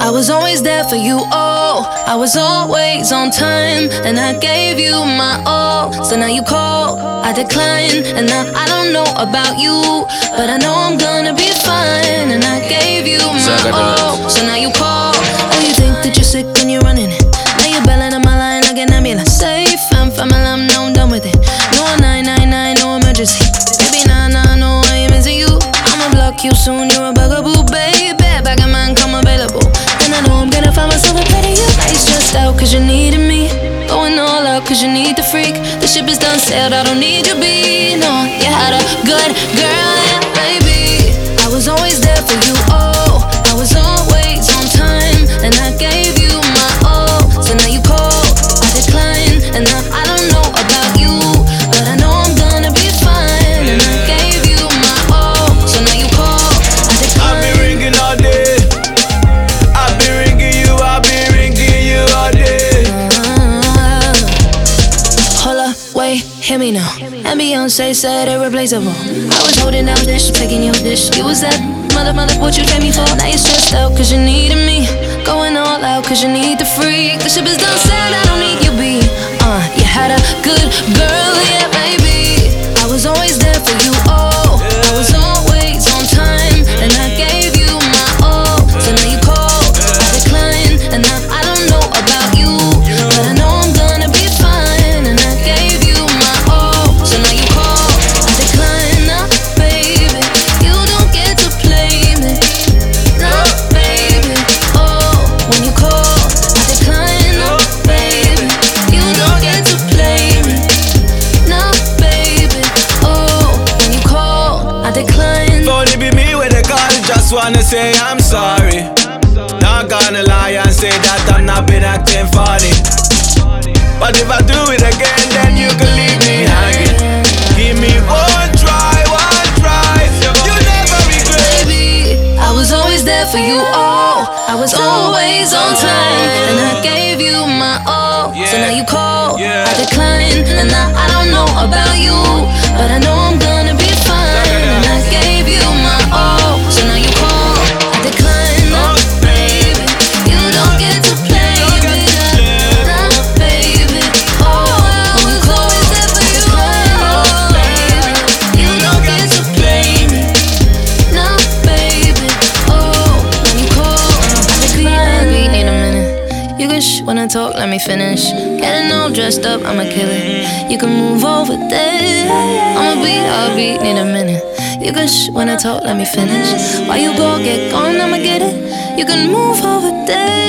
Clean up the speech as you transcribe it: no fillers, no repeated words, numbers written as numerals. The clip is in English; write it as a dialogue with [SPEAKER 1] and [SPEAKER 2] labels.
[SPEAKER 1] I was always there for you, oh, I was always on time, and I gave you my all. So now you call, I decline, and now I don't know about you, but I know I'm gonna be fine, and I gave you my all. So now you call, oh, you think that you're sick and you're running it. Now you're bailing on my line like an ambulance. Safe, I'm familiar, now I'm done with it. No 999, no emergency. Baby, nah, no, I ain't missing you. I'ma block you soon, you're a bugaboo, baby. Back of mine, come available. And I know I'm gonna find myself a better you. Now you stressed out cause you needed me. Going all out cause you need the freak. The ship is done sailed, I don't need you be. No, you had a good girl, yeah, baby. I was always there for you, oh, I was always on time, and I gave you my all. So now you call, I decline, and now I don't know about you, but I know I'm gonna be fine, and I gave you my all. So now you call, I decline.
[SPEAKER 2] I've been ringing all day. I've been ringing you all day.
[SPEAKER 1] Hold up, wait, hear me now. And Beyonce said irreplaceable. I was holding down dish, taking your dish. You was that mother, what you came me for. Now you're stressed out cause you needed me. Going all out cause you need the freak. The ship is done said, I don't need you be. You had a good girl, yeah, baby. I was always there for you, oh, I was always on time, and I gave you my all. So now you call, I decline, and now I don't know about you, but I know I'm gonna be fine, and I gave you my all. So now you call, I decline, nah, baby, you don't get to play me, nah, baby, oh, when you call, I decline, nah, baby, you don't get to play me, nah, baby, oh, when you call, I decline.
[SPEAKER 2] Phone it be me when they call, just wanna say I'm sorry. Not gonna lie and say that I'm not been acting funny. But if I do it again, then you can leave me hanging. Give me one try. You never regret.
[SPEAKER 1] Baby, I was always there for you, oh, I was always on time, and I gave you my all. So now you call, I decline, and now I don't know about you, but I know I'm gonna be fine, and I gave you my all. So now you call, I decline, nah, baby, you don't get to play me, nah, baby, oh, when you call, always there for you, oh, baby, you don't get to play me, nah, baby, oh, when you call, I decline. We need a minute. You can when I talk, let me finish. Getting all dressed up, I'ma kill it. You can move over there. I'ma be heartbeat, need a minute. You can when I talk, let me finish. While you go, get gone, I'ma get it. You can move over there.